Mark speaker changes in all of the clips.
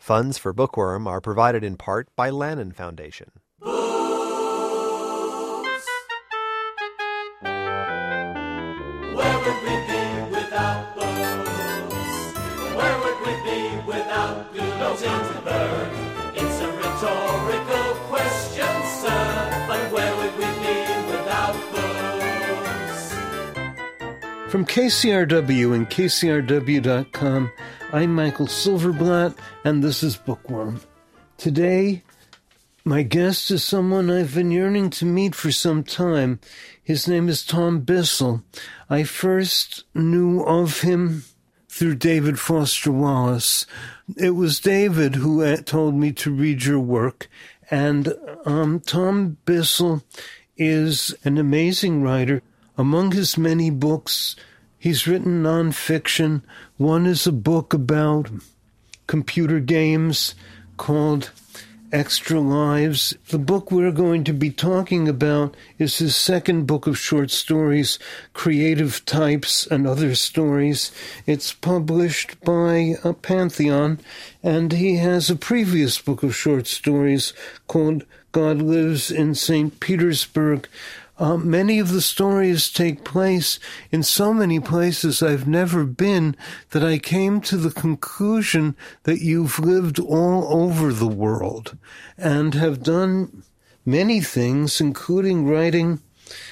Speaker 1: Funds for Bookworm are provided in part by Lannan Foundation.
Speaker 2: Where would we be without books? Where would we be without Gutenberg? It's a rhetorical question, sir, but where would we be without books?
Speaker 3: From KCRW and KCRW.com, I'm Michael Silverblatt, and this is Bookworm. Today, my guest is someone I've been yearning to meet for some time. His name is Tom Bissell. I first knew of him through David Foster Wallace. It was David who told me to read your work, and Tom Bissell is an amazing writer. Among his many books, he's written nonfiction. One is a book about computer games called Extra Lives. The book we're going to be talking about is his second book of short stories, Creative Types and Other Stories. It's published by Pantheon, and he has a previous book of short stories called God Lives in St. Petersburg. Many of the stories take place in so many places I've never been that I came to the conclusion that you've lived all over the world and have done many things, including writing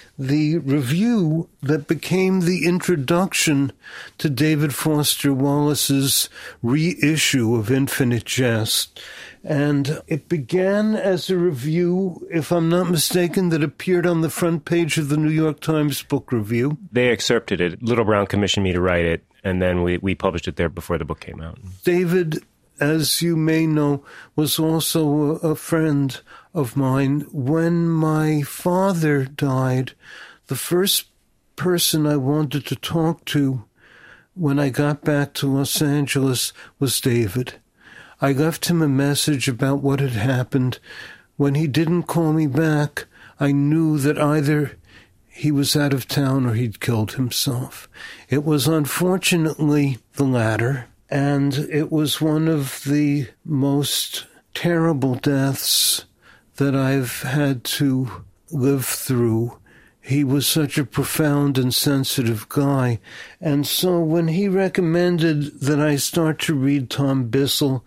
Speaker 3: the review that became the introduction to David Foster Wallace's reissue of Infinite Jest. And it began as a review, if I'm not mistaken, that appeared on the front page of the New York Times Book Review.
Speaker 4: They accepted it. Little Brown commissioned me to write it, and then we published it there before the book came out.
Speaker 3: David, as you may know, was also a friend of mine. When my father died, the first person I wanted to talk to when I got back to Los Angeles was David. I left him a message about what had happened. When he didn't call me back, I knew that either he was out of town or he'd killed himself. It was unfortunately the latter, and it was one of the most terrible deaths that I've had to live through. He was such a profound and sensitive guy. And so when he recommended that I start to read Tom Bissell,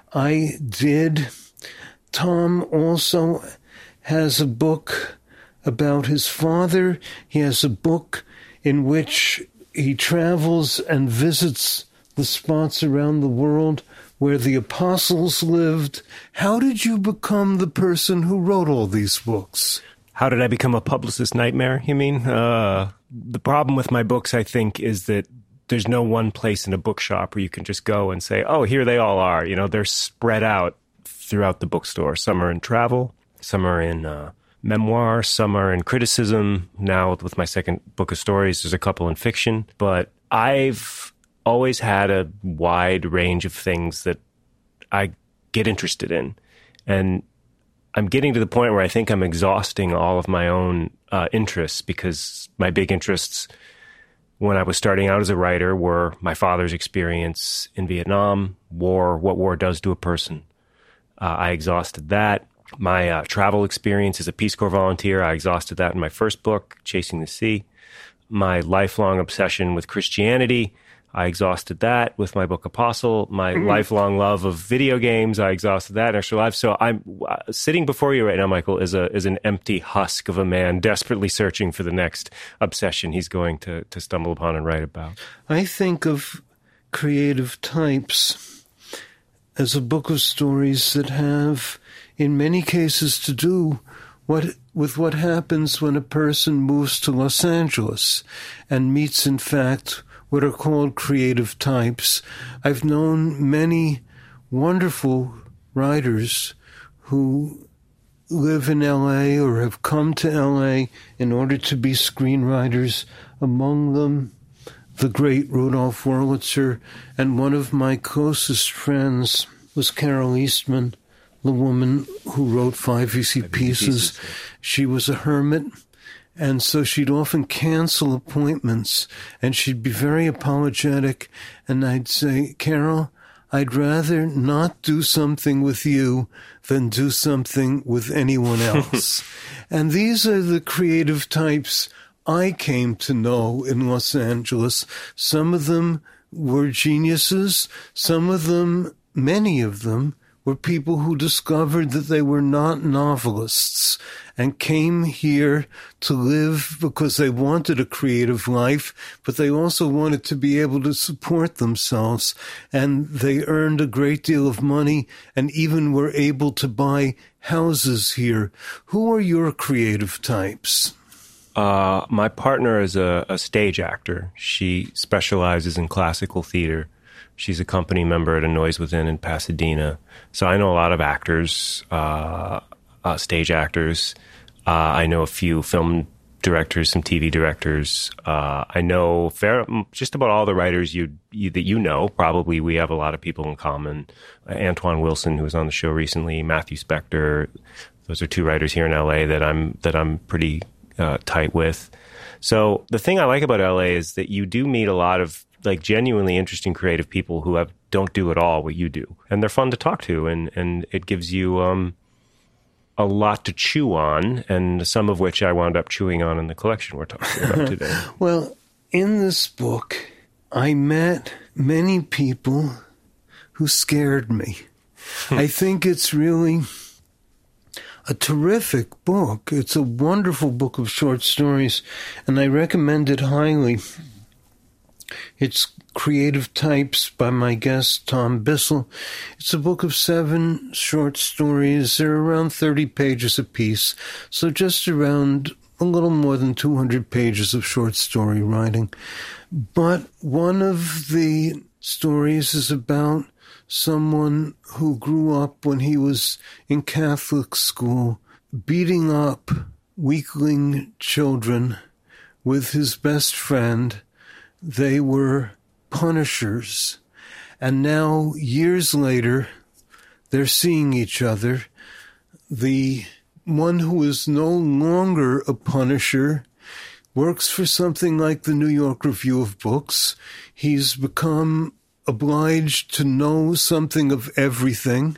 Speaker 3: I did. Tom also has a book about his father. He has a book in which he travels and visits the spots around the world where the apostles lived. How did you become the person who wrote all these books?
Speaker 4: How did I become a publicist nightmare, you mean? The problem with my books, I think, is that there's no one place in a bookshop where you can just go and say, oh, here they all are. You know, they're spread out throughout the bookstore. Some are in travel, some are in memoir, some are in criticism. Now, with my second book of stories, there's a couple in fiction. But I've always had a wide range of things that I get interested in. And I'm getting to the point where I think I'm exhausting all of my own interests, because my big interests when I was starting out as a writer were my father's experience in Vietnam, war, what war does to a person. I exhausted that. My travel experience as a Peace Corps volunteer, I exhausted that in my first book, Chasing the Sea. My lifelong obsession with Christianity, I exhausted that with my book Apostle. My lifelong love of video games, I exhausted that in Extra Lives. So I'm sitting before you right now, Michael, is an empty husk of a man desperately searching for the next obsession he's going to stumble upon and write about.
Speaker 3: I think of Creative Types as a book of stories that have, in many cases, to do with what happens when a person moves to Los Angeles and meets, in fact, what are called creative types. I've known many wonderful writers who live in L.A. or have come to L.A. in order to be screenwriters. Among them, the great Rudolph Wurlitzer, and one of my closest friends was Carol Eastman, the woman who wrote Five Easy Pieces. She was a hermit. And so she'd often cancel appointments, and she'd be very apologetic. And I'd say, Carol, I'd rather not do something with you than do something with anyone else. And these are the creative types I came to know in Los Angeles. Some of them were geniuses. Some of them, many of them, were people who discovered that they were not novelists and came here to live because they wanted a creative life, but they also wanted to be able to support themselves. And they earned a great deal of money and even were able to buy houses here. Who are your creative types?
Speaker 4: My partner is a stage actor. She specializes in classical theater. She's a company member at A Noise Within in Pasadena. So I know a lot of actors, stage actors. I know a few film directors, some TV directors. I know just about all the writers that you know. Probably we have a lot of people in common. Antoine Wilson, who was on the show recently, Matthew Spector. Those are two writers here in LA that I'm pretty tight with. So the thing I like about LA is that you do meet a lot of like genuinely interesting creative people who don't do at all what you do. And they're fun to talk to, and it gives you a lot to chew on, and some of which I wound up chewing on in the collection we're talking about today.
Speaker 3: Well, in this book, I met many people who scared me. I think it's really a terrific book. It's a wonderful book of short stories, and I recommend it highly. It's Creative Types by my guest, Tom Bissell. It's a book of 7 short stories. They're around 30 pages apiece, so just around a little more than 200 pages of short story writing. But one of the stories is about someone who grew up when he was in Catholic school, beating up weakling children with his best friend. They were punishers. And now, years later, they're seeing each other. The one who is no longer a punisher works for something like the New York Review of Books. He's become obliged to know something of everything.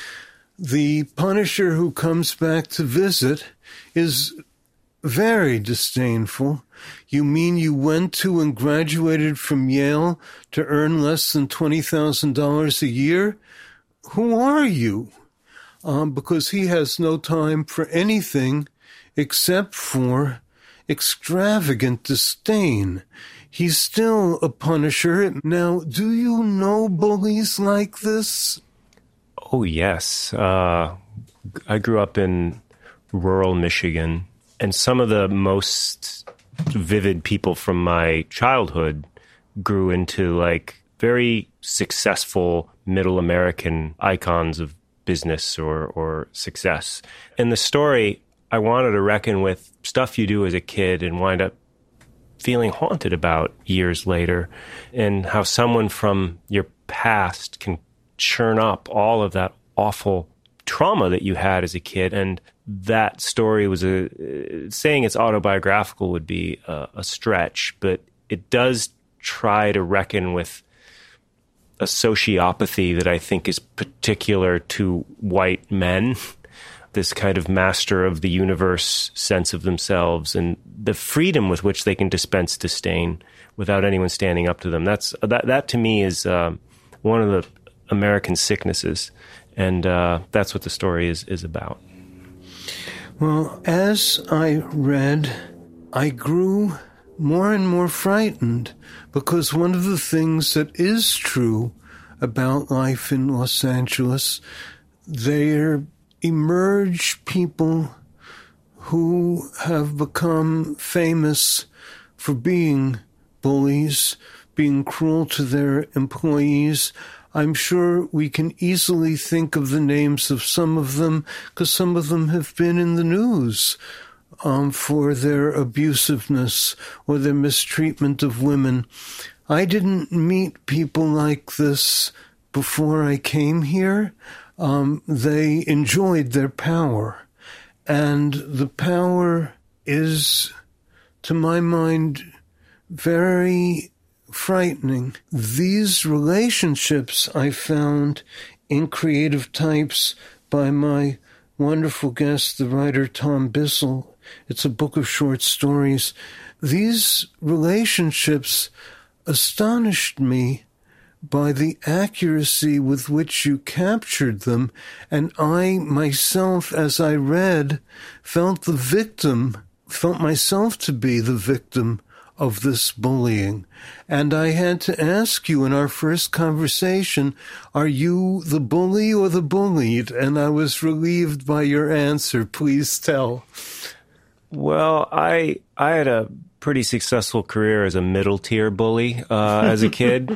Speaker 3: The punisher who comes back to visit is very disdainful. You mean you went to and graduated from Yale to earn less than $20,000 a year? Who are you? Because he has no time for anything except for extravagant disdain. He's still a punisher. Now, do you know bullies like this?
Speaker 4: Oh, yes. I grew up in rural Michigan, and some of the most vivid people from my childhood grew into like very successful middle American icons of business or success. In the story, I wanted to reckon with stuff you do as a kid and wind up feeling haunted about years later, and how someone from your past can churn up all of that awful trauma that you had as a kid. And that story was saying it's autobiographical would be a stretch, but it does try to reckon with a sociopathy that I think is particular to white men, this kind of master of the universe sense of themselves and the freedom with which they can dispense disdain without anyone standing up to them. That to me is one of the American sicknesses, and that's what the story is about.
Speaker 3: Well, as I read, I grew more and more frightened, because one of the things that is true about life in Los Angeles, there emerge people who have become famous for being bullies, being cruel to their employees. I'm sure we can easily think of the names of some of them, because some of them have been in the news for their abusiveness or their mistreatment of women. I didn't meet people like this before I came here. They enjoyed their power, and the power is, to my mind, very frightening. These relationships I found in Creative Types by my wonderful guest, the writer Tom Bissell. It's a book of short stories. These relationships astonished me by the accuracy with which you captured them, and I myself, as I read, felt myself to be the victim of this bullying. And I had to ask you in our first conversation, are you the bully or the bullied? And I was relieved by your answer. Please tell.
Speaker 4: Well, I had a pretty successful career as a middle-tier bully as a kid.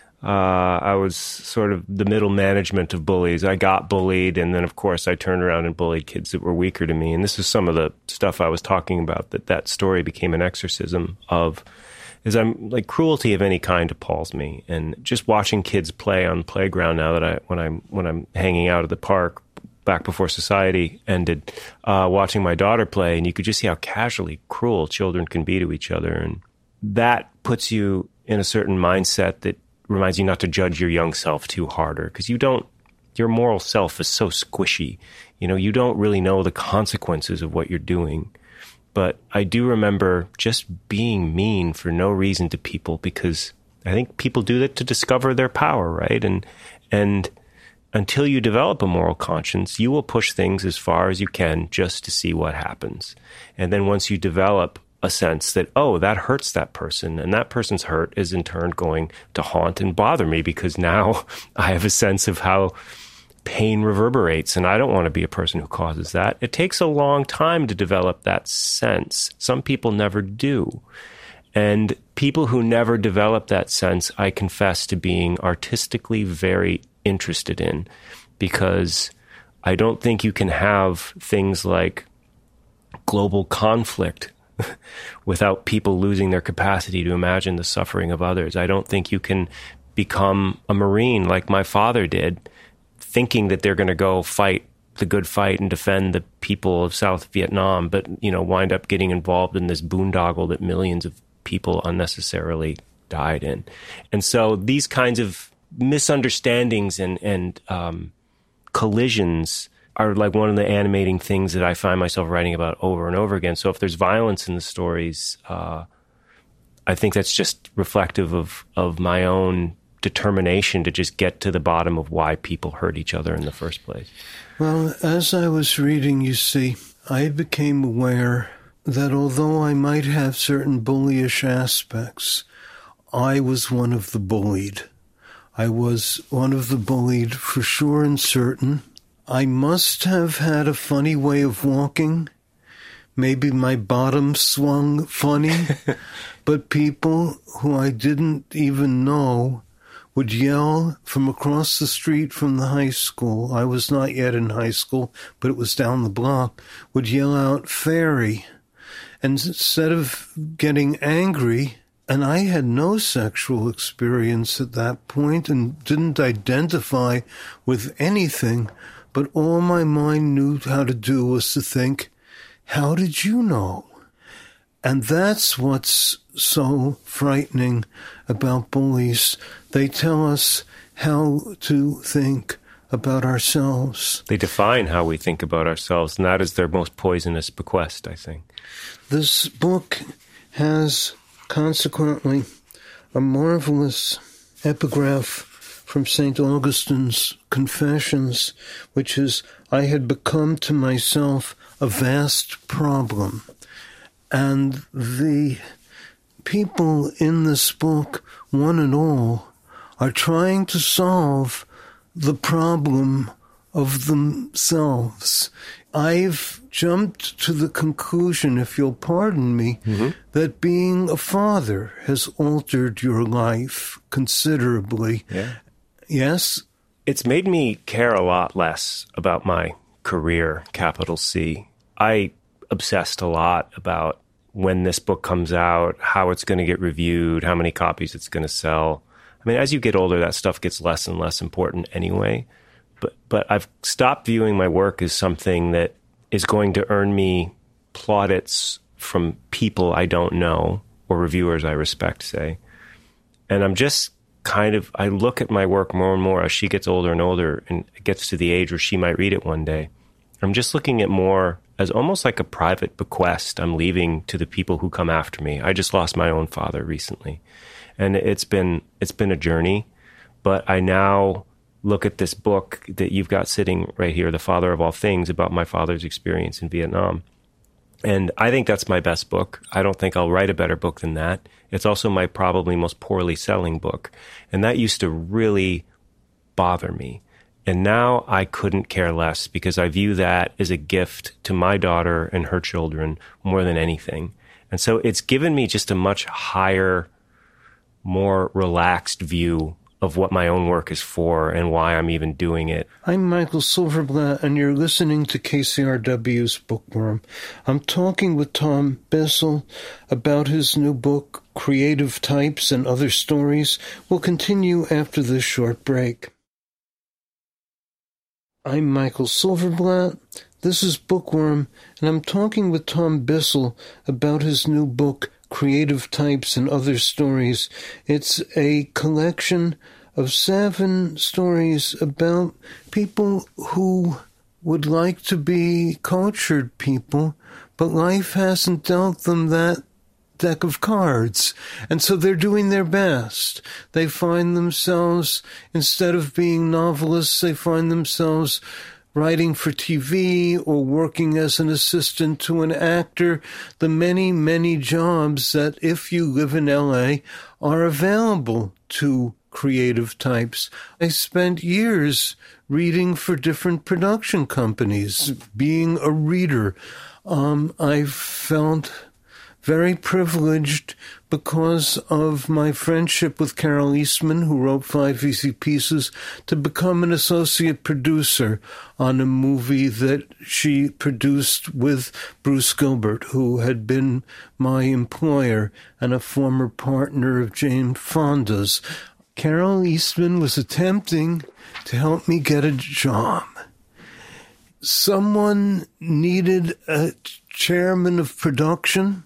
Speaker 4: I was sort of the middle management of bullies. I got bullied, and then, of course, I turned around and bullied kids that were weaker to me. And this is some of the stuff I was talking about that story became an exorcism of, is I'm like, cruelty of any kind appalls me. And just watching kids play on the playground now that when I'm hanging out at the park back before society ended, watching my daughter play, and you could just see how casually cruel children can be to each other. And that puts you in a certain mindset that reminds you not to judge your young self too harder, because your moral self is so squishy. You don't really know the consequences of what you're doing. But I do remember just being mean for no reason to people, because I think people do that to discover their power, right? And until you develop a moral conscience, you will push things as far as you can just to see what happens. And then once you develop a sense that, oh, that hurts that person, and that person's hurt is in turn going to haunt and bother me, because now I have a sense of how pain reverberates, and I don't want to be a person who causes that. It takes a long time to develop that sense. Some people never do. And people who never develop that sense, I confess to being artistically very interested in, because I don't think you can have things like global conflict without people losing their capacity to imagine the suffering of others. I don't think you can become a Marine like my father did, thinking that they're going to go fight the good fight and defend the people of South Vietnam, but, wind up getting involved in this boondoggle that millions of people unnecessarily died in. And so these kinds of misunderstandings and collisions are like one of the animating things that I find myself writing about over and over again. So if there's violence in the stories, I think that's just reflective of my own determination to just get to the bottom of why people hurt each other in the first place.
Speaker 3: Well, as I was reading, you see, I became aware that although I might have certain bullyish aspects, I was one of the bullied. I was one of the bullied for sure and certain. I must have had a funny way of walking. Maybe my bottom swung funny, but people who I didn't even know would yell from across the street from the high school. I was not yet in high school, but it was down the block, would yell out, "Fairy." And instead of getting angry, and I had no sexual experience at that point and didn't identify with anything, but all my mind knew how to do was to think, how did you know? And that's what's so frightening about bullies. They tell us how to think about ourselves.
Speaker 4: They define how we think about ourselves, and that is their most poisonous bequest, I think.
Speaker 3: This book has, consequently, a marvelous epigraph from St. Augustine's Confessions, which is, I had become to myself a vast problem. And the people in this book, one and all, are trying to solve the problem of themselves. I've jumped to the conclusion, if you'll pardon me, that being a father has altered your life considerably.
Speaker 4: Yeah.
Speaker 3: Yes?
Speaker 4: It's made me care a lot less about my career, capital C. I obsessed a lot about when this book comes out, how it's going to get reviewed, how many copies it's going to sell. I mean, as you get older, that stuff gets less and less important anyway. But I've stopped viewing my work as something that is going to earn me plaudits from people I don't know or reviewers I respect, say. And I'm just I look at my work more and more as she gets older and older and gets to the age where she might read it one day. I'm just looking at more as almost like a private bequest I'm leaving to the people who come after me. I just lost my own father recently, and it's been a journey, but I now look at this book that you've got sitting right here, The Father of All Things, about my father's experience in Vietnam. And I think that's my best book. I don't think I'll write a better book than that. It's also my probably most poorly selling book. And that used to really bother me. And now I couldn't care less, because I view that as a gift to my daughter and her children more than anything. And so it's given me just a much higher, more relaxed view of what my own work is for and why I'm even doing it.
Speaker 3: I'm Michael Silverblatt, and you're listening to KCRW's Bookworm. I'm talking with Tom Bissell about his new book, Creative Types and Other Stories. We'll continue after this short break. I'm Michael Silverblatt. This is Bookworm, and I'm talking with Tom Bissell about his new book, Creative Types and Other Stories. It's a collection of 7 stories about people who would like to be cultured people, but life hasn't dealt them that deck of cards, and so they're doing their best. They find themselves, instead of being novelists, they find themselves writing for TV or working as an assistant to an actor, the many, many jobs that, if you live in LA, are available to creative types. I spent years reading for different production companies, being a reader. I felt very privileged because of my friendship with Carol Eastman, who wrote 5 Easy Pieces, to become an associate producer on a movie that she produced with Bruce Gilbert, who had been my employer and a former partner of Jane Fonda's. Carol Eastman was attempting to help me get a job. Someone needed a chairman of production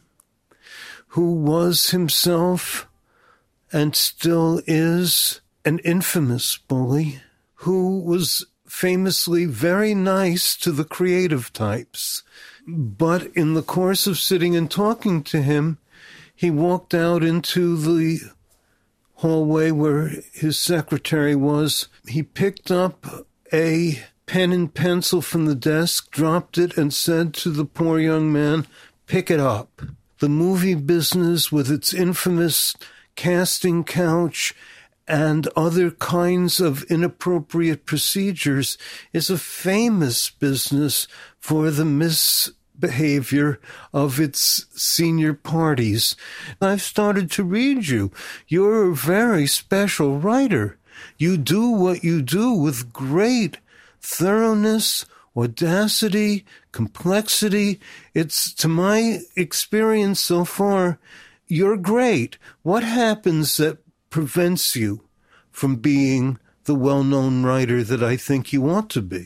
Speaker 3: who was himself, and still is, an infamous bully, who was famously very nice to the creative types. But in the course of sitting and talking to him, he walked out into the hallway where his secretary was. He picked up a pen and pencil from the desk, dropped it, and said to the poor young man, "Pick it up." The movie business, with its infamous casting couch and other kinds of inappropriate procedures, is a famous business for the misbehavior of its senior parties. I've started to read you. You're a very special writer. You do what you do with great thoroughness, audacity, complexity. It's, to my experience so far, you're great. What happens that prevents you from being the well-known writer that I think you ought to be?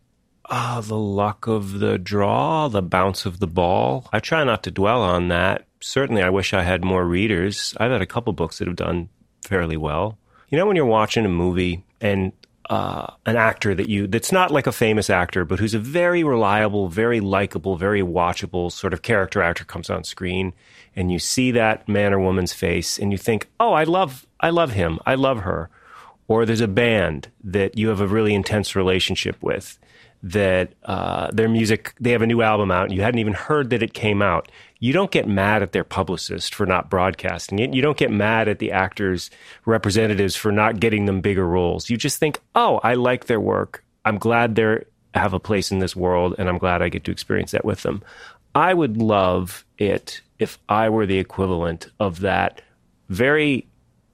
Speaker 4: The luck of the draw, the bounce of the ball. I try not to dwell on that. Certainly, I wish I had more readers. I've had a couple books that have done fairly well. You know, when you're watching a movie and an actor that's not like a famous actor, but who's a very reliable, very likable, very watchable sort of character actor comes on screen, and you see that man or woman's face and you think, oh, I love him. I love her. Or there's a band that you have a really intense relationship with, that their music, they have a new album out and you hadn't even heard that it came out. You don't get mad at their publicist for not broadcasting it. You don't get mad at the actors' representatives for not getting them bigger roles. You just think, oh, I like their work. I'm glad they have a place in this world, and I'm glad I get to experience that with them. I would love it if I were the equivalent of that very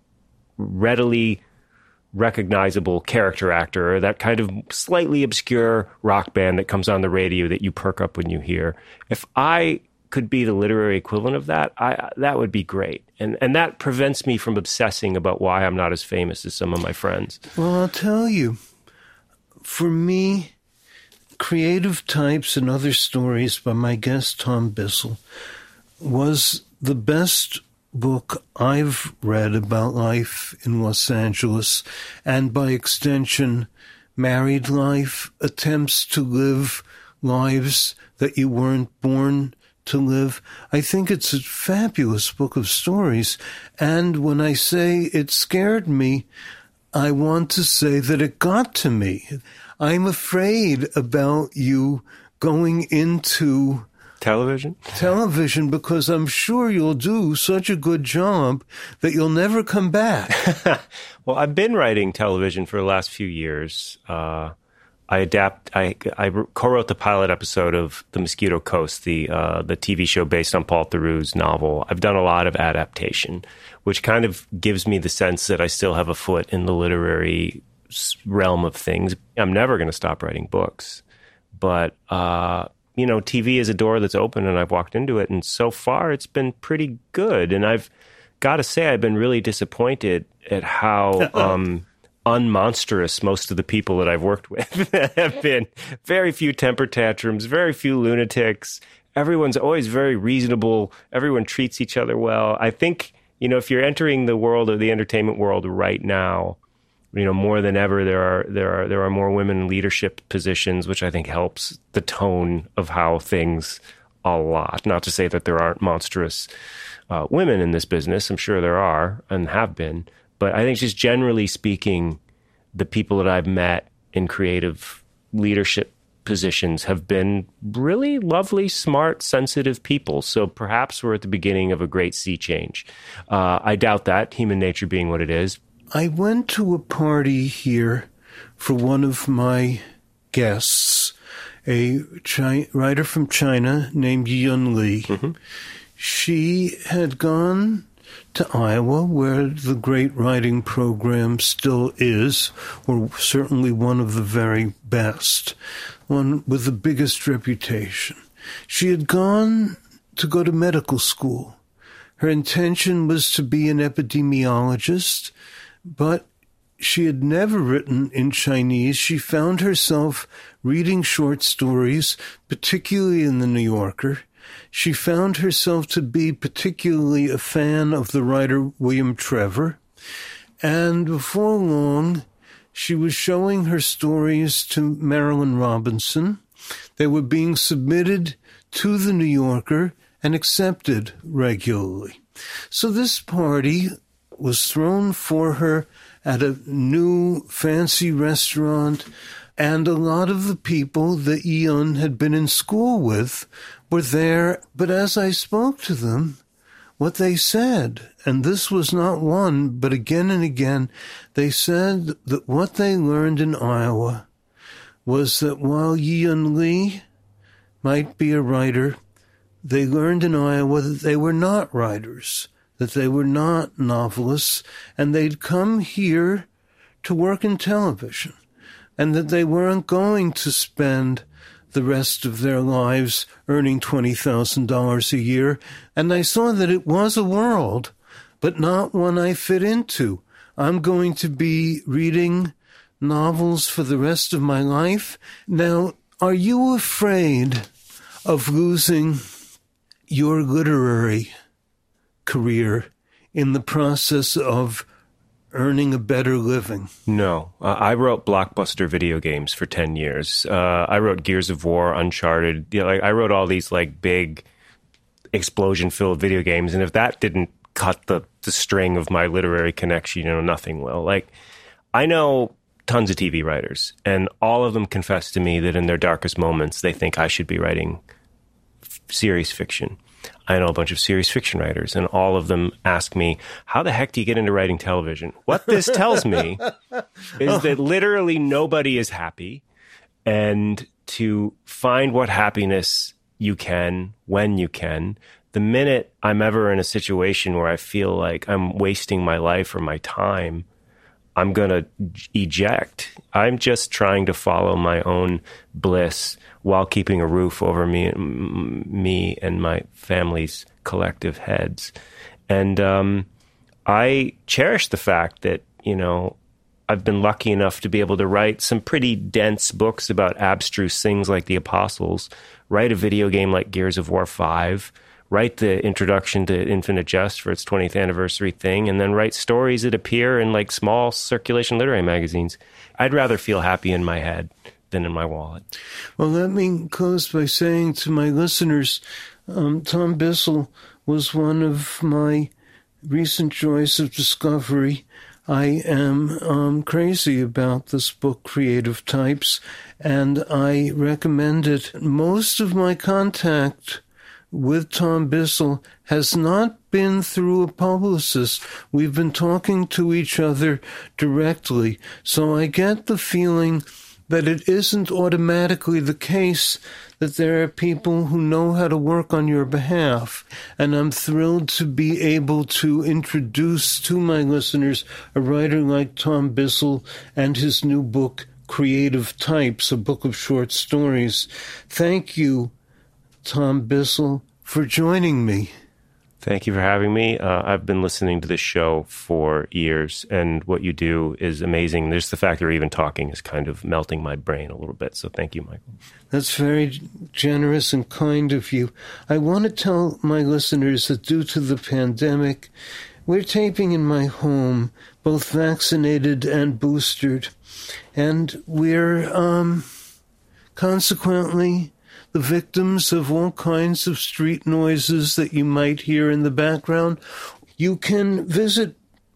Speaker 4: readily recognizable character actor, or that kind of slightly obscure rock band that comes on the radio that you perk up when you hear. If I could be the literary equivalent of that, that would be great. And that prevents me from obsessing about why I'm not as famous as some of my friends.
Speaker 3: Well, I'll tell you, for me, Creative Types and Other Stories by my guest Tom Bissell was the best book I've read about life in Los Angeles, and by extension, married life, attempts to live lives that you weren't born to live. I think it's a fabulous book of stories. And when I say it scared me, I want to say that it got to me. I'm afraid about you going into television because I'm sure you'll do such a good job that you'll never come back.
Speaker 4: Well, I've been writing television for the last few years. I co-wrote the pilot episode of The Mosquito Coast, the TV show based on Paul Theroux's novel. I've done a lot of adaptation, which kind of gives me the sense that I still have a foot in the literary realm of things. I'm never going to stop writing books, but TV is a door that's open, and I've walked into it, and so far it's been pretty good. And I've got to say, I've been really disappointed at how unmonstrous most of the people that I've worked with have been. Very few temper tantrums, very few lunatics. Everyone's always very reasonable. Everyone treats each other well. I think, if you're entering the world of the entertainment world right now, more than ever, there are more women in leadership positions, which I think helps the tone of how things a lot. Not to say that there aren't monstrous women in this business. I'm sure there are and have been. But I think just generally speaking, the people that I've met in creative leadership positions have been really lovely, smart, sensitive people. So perhaps we're at the beginning of a great sea change. I doubt that, human nature being what it is.
Speaker 3: I went to a party here for one of my guests, a writer from China named Yiyun Li. Mm-hmm. She had gone to Iowa, where the great writing program still is, or certainly one of the very best, one with the biggest reputation. She had gone to medical school. Her intention was to be an epidemiologist, but she had never written in Chinese. She found herself reading short stories, particularly in the New Yorker. She found herself to be particularly a fan of the writer William Trevor. And before long, she was showing her stories to Marilyn Robinson. They were being submitted to the New Yorker and accepted regularly. So this party was thrown for her at a new fancy restaurant, and a lot of the people that Yiyun had been in school with were there. But as I spoke to them, what they said, and this was not one, but again and again, they said that what they learned in Iowa was that while Yiyun Li might be a writer, they learned in Iowa that they were not writers, that they were not novelists, and they'd come here to work in television, and that they weren't going to spend the rest of their lives earning $20,000 a year. And I saw that it was a world, but not one I fit into. I'm going to be reading novels for the rest of my life. Now, are you afraid of losing your literary career in the process of earning a better living?
Speaker 4: No. I wrote blockbuster video games for 10 years. I wrote Gears of War, Uncharted. I wrote all these big explosion-filled video games, and if that didn't cut the string of my literary connection, nothing will. I know tons of TV writers, and all of them confess to me that in their darkest moments, they think I should be writing serious fiction. I know a bunch of serious fiction writers, and all of them ask me, how the heck do you get into writing television? What this tells me is that literally nobody is happy, and to find what happiness you can when you can, the minute I'm ever in a situation where I feel like I'm wasting my life or my time, I'm going to eject. I'm just trying to follow my own bliss while keeping a roof over me and my family's collective heads. And I cherish the fact that, I've been lucky enough to be able to write some pretty dense books about abstruse things like The Apostles, write a video game like Gears of War 5, write the introduction to Infinite Jest for its 20th anniversary thing, and then write stories that appear in like small circulation literary magazines. I'd rather feel happy in my head than in my wallet.
Speaker 3: Well, let me close by saying to my listeners, Tom Bissell was one of my recent joys of discovery. I am crazy about this book, Creative Types, and I recommend it. Most of my contact with Tom Bissell has not been through a publicist. We've been talking to each other directly, so I get the feeling that it isn't automatically the case that there are people who know how to work on your behalf. And I'm thrilled to be able to introduce to my listeners a writer like Tom Bissell and his new book, Creative Types, a book of short stories. Thank you, Tom Bissell, for joining me.
Speaker 4: Thank you for having me. I've been listening to this show for years, and what you do is amazing. There's the fact that you're even talking is kind of melting my brain a little bit, so thank you, Michael.
Speaker 3: That's very generous and kind of you. I want to tell my listeners that due to the pandemic, we're taping in my home, both vaccinated and boosted, and we're consequently the victims of all kinds of street noises that you might hear in the background. You can visit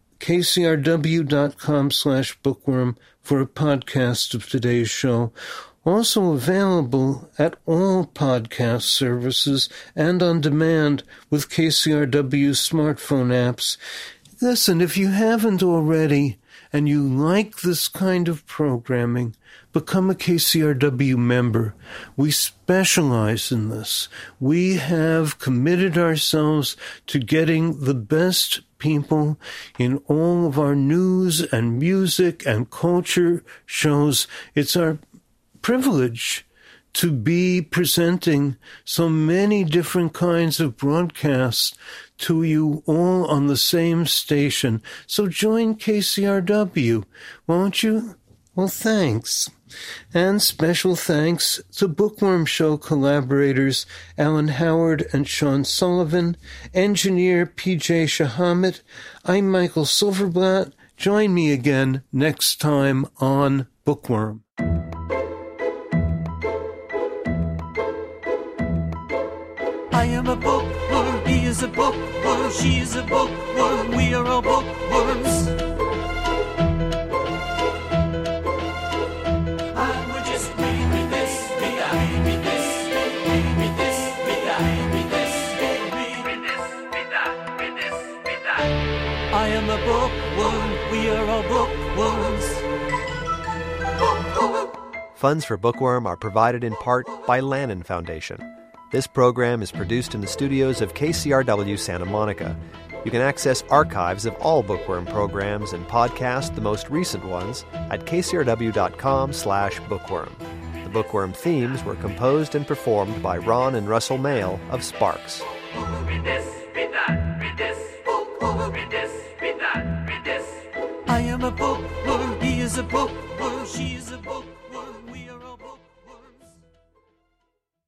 Speaker 3: kcrw.com/bookworm for a podcast of today's show. Also available at all podcast services and on demand with KCRW's smartphone apps. Listen, if you haven't already and you like this kind of programming, become a KCRW member. We specialize in this. We have committed ourselves to getting the best people in all of our news and music and culture shows. It's our privilege to be presenting so many different kinds of broadcasts to you all on the same station. So join KCRW, won't you? Well, thanks. And special thanks to Bookworm Show collaborators Alan Howard and Sean Sullivan, engineer PJ Shahamet. I'm Michael Silverblatt. Join me again next time on Bookworm.
Speaker 2: I am a bookworm, he is a bookworm, she is a bookworm, we are all bookworms. And we're just read this, read that, read this, read this, read that, read this, read this, read that, read this, read that. I am a bookworm, we are all bookworms. Bookworm.
Speaker 1: Funds for Bookworm are provided in part by Lannan Foundation. This program is produced in the studios of KCRW Santa Monica. You can access archives of all Bookworm programs and podcast the most recent ones at kcrw.com/bookworm. The Bookworm themes were composed and performed by Ron and Russell Mail of Sparks.
Speaker 2: Read this, read that, read this, read this, read that, read this. I am a bookworm, he is a bookworm, she is a bookworm.